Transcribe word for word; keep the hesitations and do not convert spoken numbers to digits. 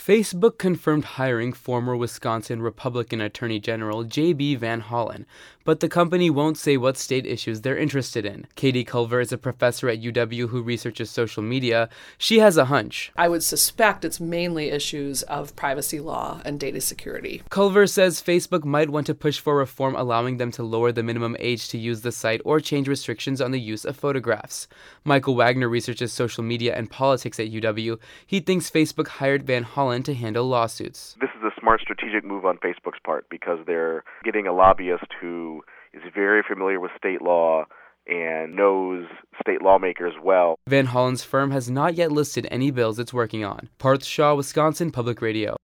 Facebook confirmed hiring former Wisconsin Republican Attorney General J B Van Hollen, but the company won't say what state issues they're interested in. Katie Culver is a professor at U W who researches social media. She has a hunch. I would suspect it's mainly issues of privacy law and data security. Culver says Facebook might want to push for reform allowing them to lower the minimum age to use the site or change restrictions on the use of photographs. Michael Wagner researches social media and politics at U W. He thinks Facebook hired Van Hollen to handle lawsuits. This is a smart strategic move on Facebook's part because they're getting a lobbyist who is very familiar with state law and knows state lawmakers well. Van Hollen's firm has not yet listed any bills it's working on. Parth Shah, Wisconsin Public Radio.